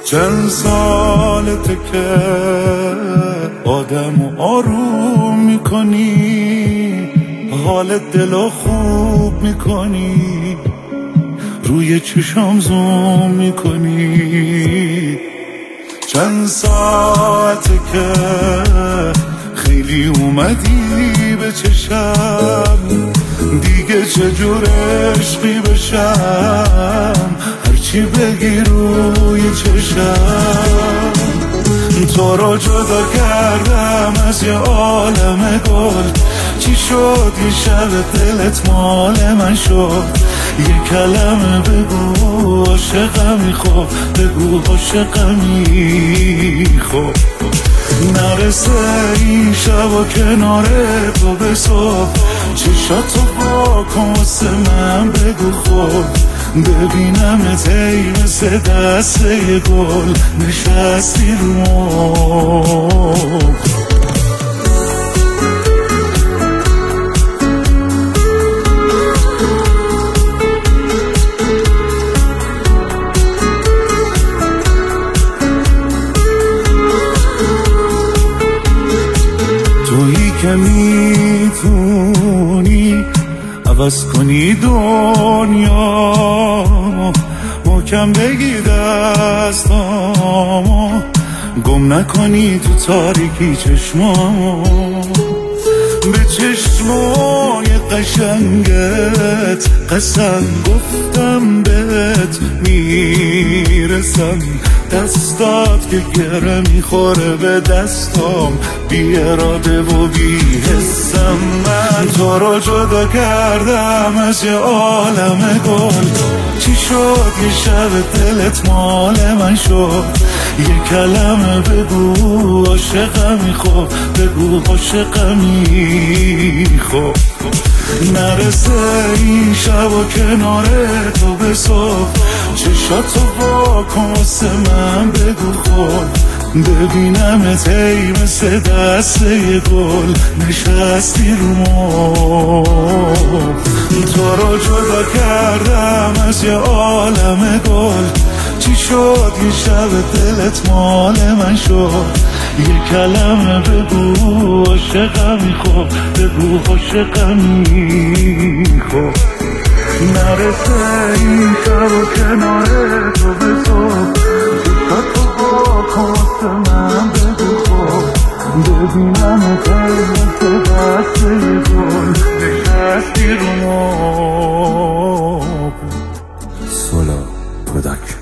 چند سالته که آدمو آروم میکنی، حال دلو خوب میکنی، روی چشام زوم میکنی. چند ساعته که خیلی اومدی به چشم، دیگه چجور عشقی بشم، هرچی بگی روی چشم. تو رو جدا کردم از یه عالم گل، چی شد یه شب دلت مال من شد؟ یه کلمه بگو عاشقمی، خب بگو عاشقمی، خب نرسه این شب و کنار تو به صبح، چشاتو با کن واسه من بگو خب، ببینمت ای مثل دسته گل نشستی رو مبل. تویی که میتونی عوض کنی دنیا، محکم بگی دستامو، گم نکنی تو تاریکی چشمامو. به چشمای قشنگت قسم گفتم بهت میرسم، دستات که گره میخوره به دستام، بی اراده و بی حسم. من تو رو جدا کردم از یه عالم گل، چی شد یه شب دلت مال من شد؟ یه کلمه بگو عاشقمی، خب بگو عاشقمی، خب نرسه این شب و کنار تو به صبح، چشاتو با کن واسه من بگو خب، ببینمت ای مثل دسته گل نشستی رو مبل. تو رو جدا کردم از یه عالم گل، چی شد یه شب دلت مال من شد؟ یه کلمه بگو عاشقمی، خب بگو عاشقمی، خب نرسه این شب و کنار تو به صبح، چشاتو با کن واسه من بگو خب، ببینمت ای مثل دسته گل نشستی رو مبل. سولا پروداکشن.